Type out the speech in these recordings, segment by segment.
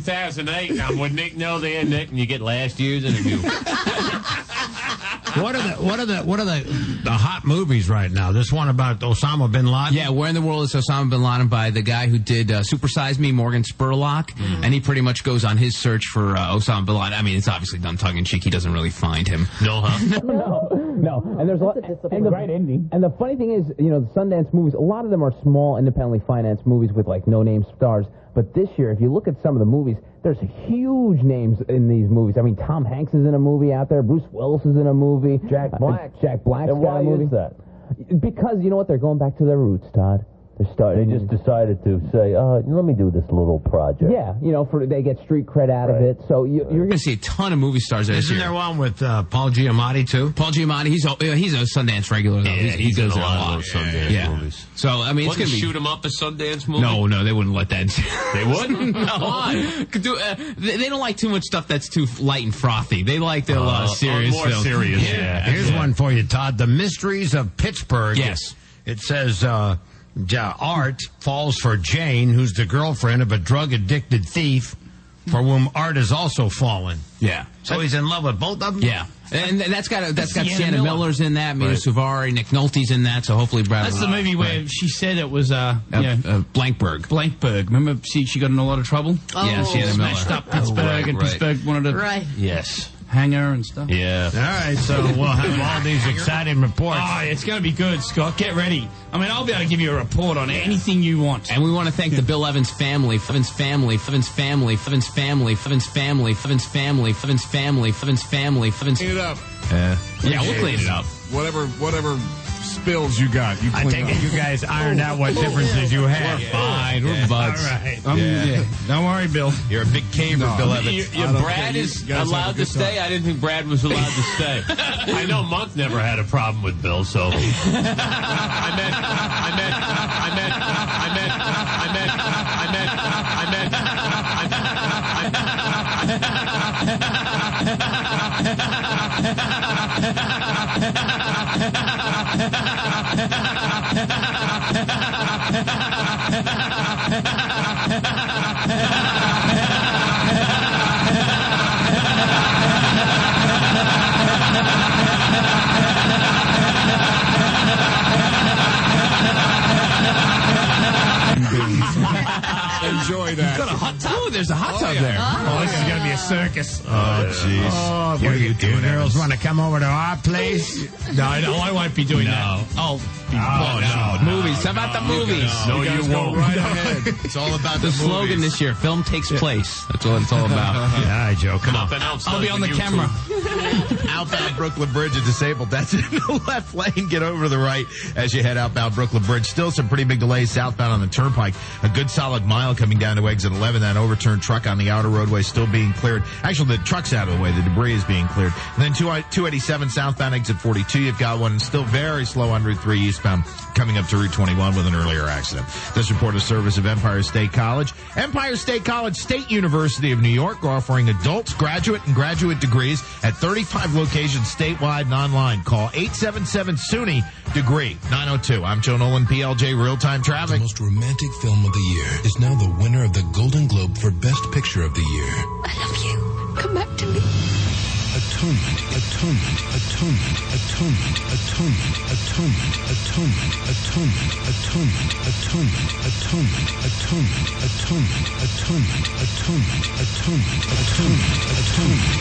2008. I'm with Nick No there, Nick, and you get last year's interview. What are the hot movies right now? This one about Osama bin Laden? Yeah, Where in the World is Osama bin Laden by the guy who did Super Size Me, Morgan Spurlock, and he pretty much goes on his search for Osama bin Laden. I mean, it's obviously done tongue-in-cheek. He doesn't really find him. No, huh? No. And there's a lot. And the great ending. And the funny thing is, the Sundance movies, a lot of them are small, independently financed movies with like no-name stars. But this year, if you look at some of the movies, there's huge names in these movies. I mean, Tom Hanks is in a movie out there. Bruce Willis is in a movie. Jack Black's got a movie. Is that? Because you know what? They're going back to their roots, Todd. They just decided to say, let me do this little project. Yeah, they get street cred out of it. So you're going to see a ton of movie stars this year. Isn't there one with Paul Giamatti, too? Paul Giamatti, he's a Sundance regular, though. Yeah, he goes in there a lot. Sundance movies. So, I mean, it's going to be... Shoot him up a Sundance movie? No, they wouldn't let that. They wouldn't? Why? They don't like too much stuff that's too light and frothy. They like their serious more films. serious, Here's one for you, Todd. The Mysteries of Pittsburgh. Yes. It says... Art falls for Jane, who's the girlfriend of a drug-addicted thief for whom Art has also fallen. Yeah. So he's in love with both of them? Yeah. And that's got Sienna Miller's in that, Mira Suvari, Nick Nolte's in that, so hopefully Brad... That's the movie where she said it was... Blankburg. Blankburg. Remember she got in a lot of trouble? Oh. Yeah, Sienna Miller. Smashed up Pittsburgh, and Pittsburgh wanted to... Right. Yes. Hang her and stuff. Yeah. All right, so we'll have all these exciting reports. Oh, it's going to be good, Scott. Get ready. I mean, I'll be able to give you a report on anything you want. And we want to thank the Bill Evans family, Evans family, Evans family, Evans family, Evans family, Evans family, Evans family, Evans family, Evans... Clean it up. Yeah, we'll clean it up. Whatever spills you got, you clean I take it you guys ironed out what differences you had. We're fine. We're buds. All right. Don't worry, Bill. You're a big caver, Bill Evans. Brad You is guys allowed have a to good stay? time. I didn't think Brad was allowed to stay. I know Monk never had a problem with Bill, so... Enjoy that. Got a hot tub. Oh, there's a hot tub there. Oh, this is going to be a circus. Oh, jeez. Oh, what are you doing? Girls want to come over to our place? No, I won't be doing that. I'll be Movies. How about the movies? No, you won't. Right ahead. It's all about The slogan this year, film takes place. That's what it's all about. All right, Joe, come on. I'll be on the camera. Outbound Brooklyn Bridge is disabled. That's in the left lane. Get over to the right as you head outbound Brooklyn Bridge. Still some pretty big delays southbound on the turnpike. A good solid mile coming down to exit 11. That overturned truck on the outer roadway still being cleared. Actually, the truck's out of the way. The debris is being cleared. And then 287 southbound exit 42. You've got one still very slow on Route 3 eastbound coming up to Route 21 with an earlier accident. This report is service of Empire State College. Empire State College, State University of New York, offering adults, graduate, and graduate degrees at 35 locations statewide and online. Call 877-SUNY-DEGREE 902. I'm Joe Nolan, PLJ Real-Time Traffic. The most romantic film of the year is now the winner of the Golden Globe for Best Picture of the Year. I love you. Come back to me. Atonement, atonement, atonement, atonement, atonement, atonement, atonement, atonement, atonement, atonement, atonement, atonement, atonement, atonement, atonement, atonement, atonement, atonement,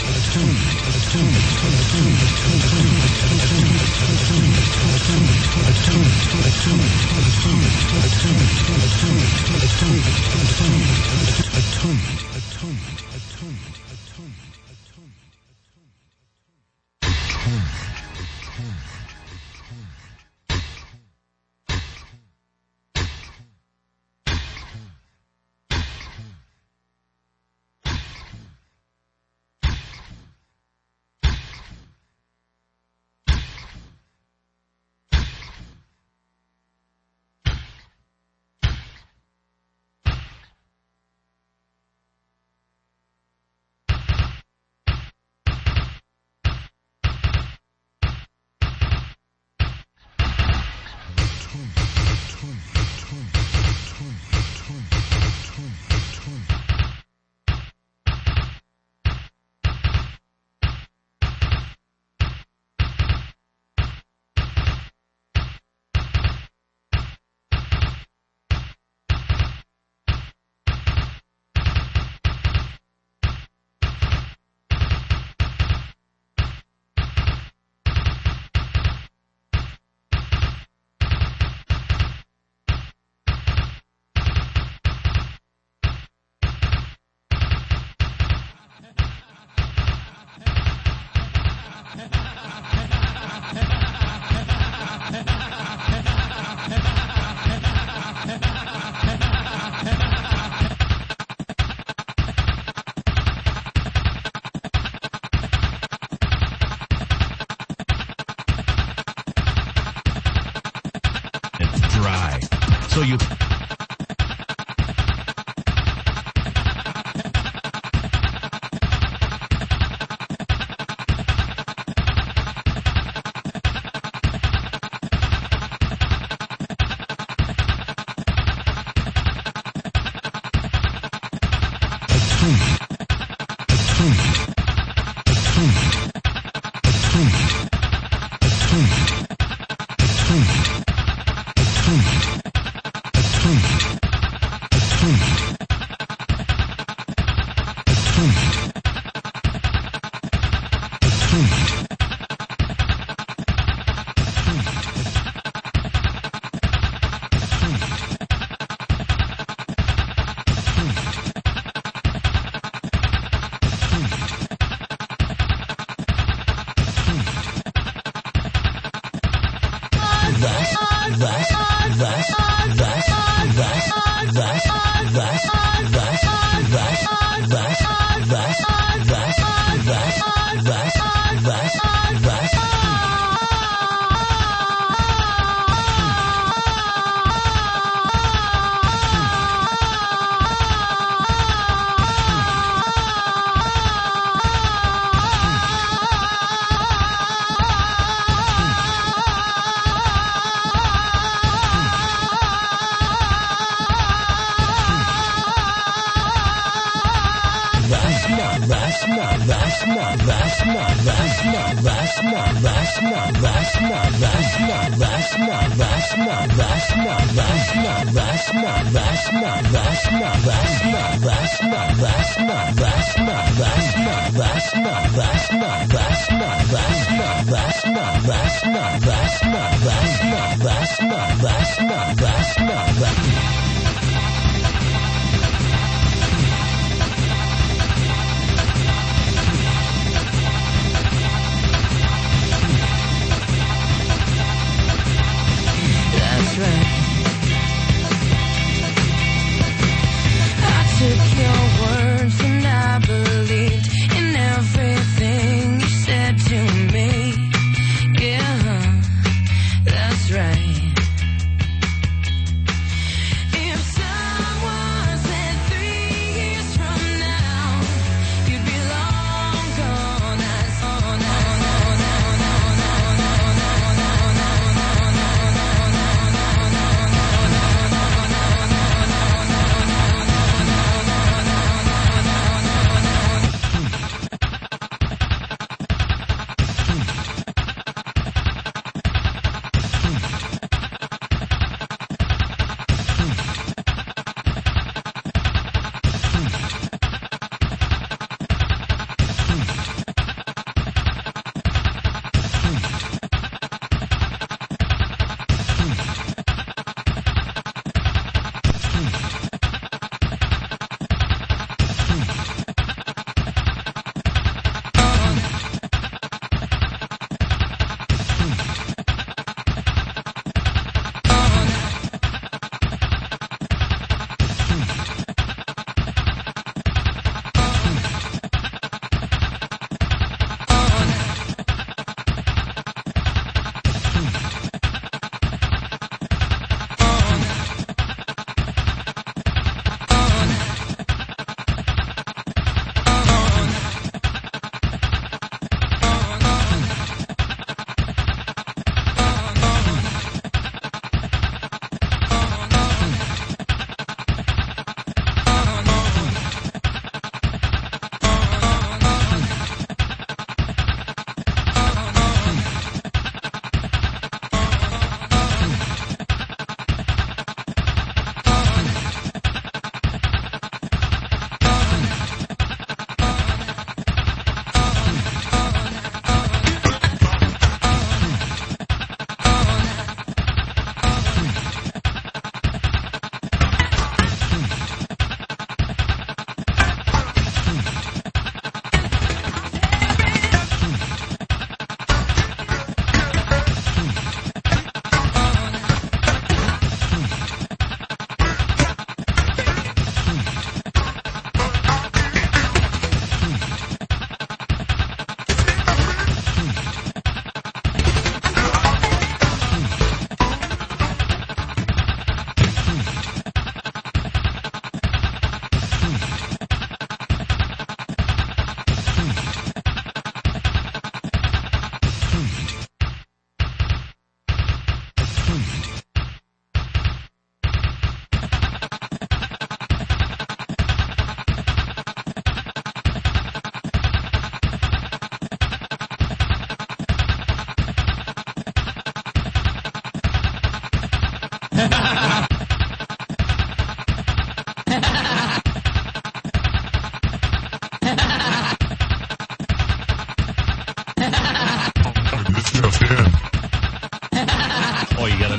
So you...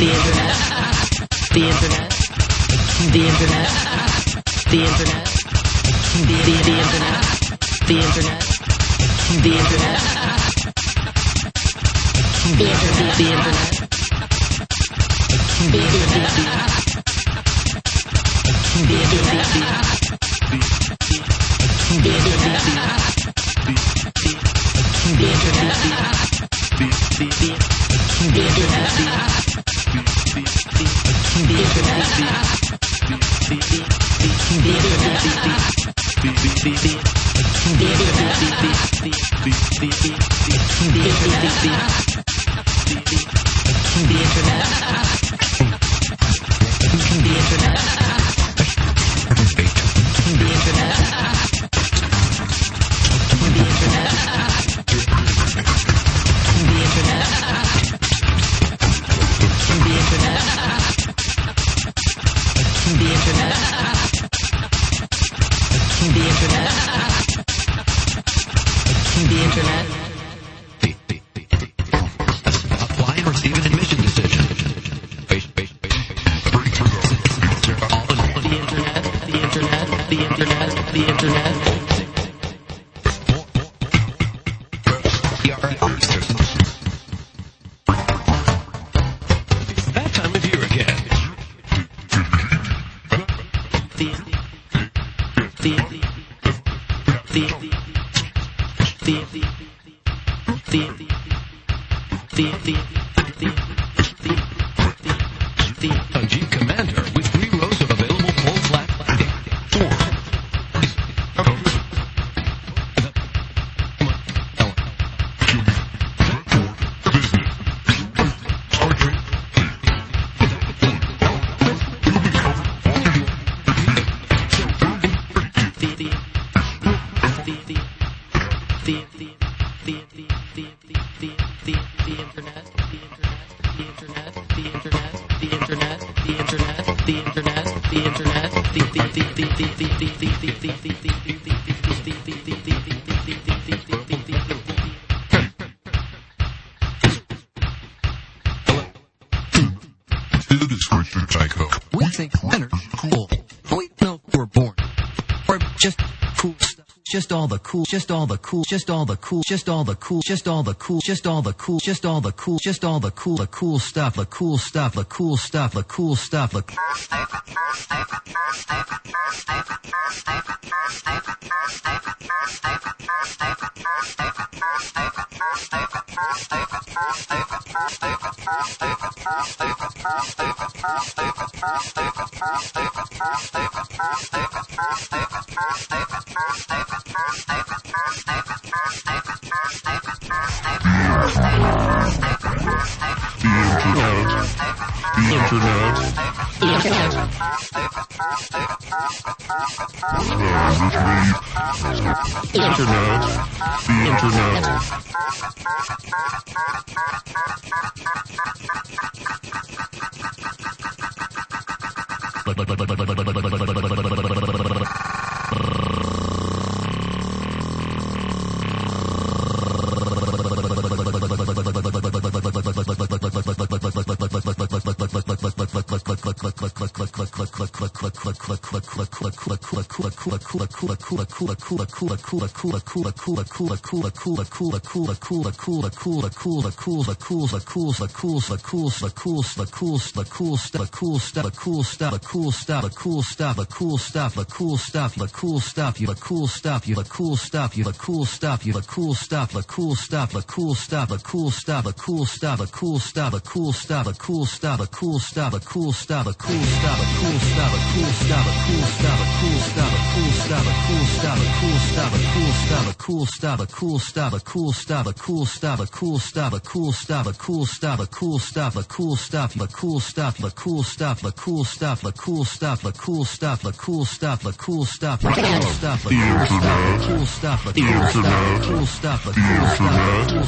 We think men are cool. We know we're born. Or just cool stuff. Just all the cool, just all the cool, just all the cool, just all the cool, just all the cool, just all the cool, just all the cool, just all the cool, the cool stuff, the cool stuff, the cool stuff, the cool stuff, the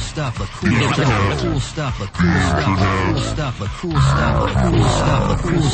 cool stuff,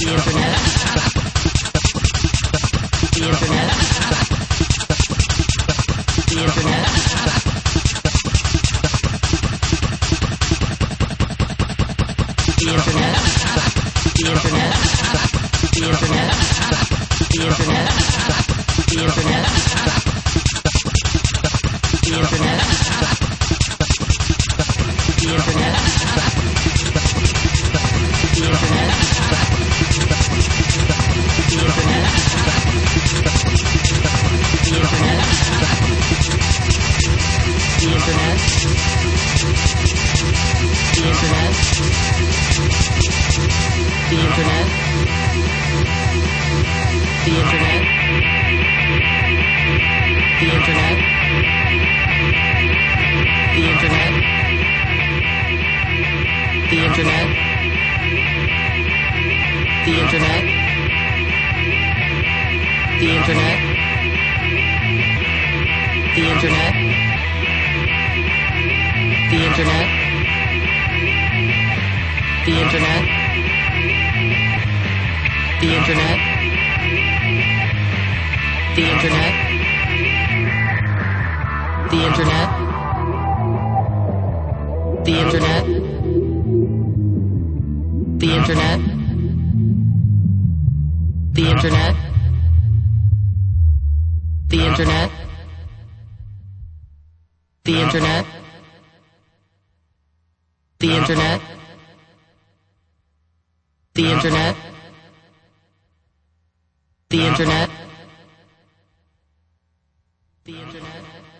The internet.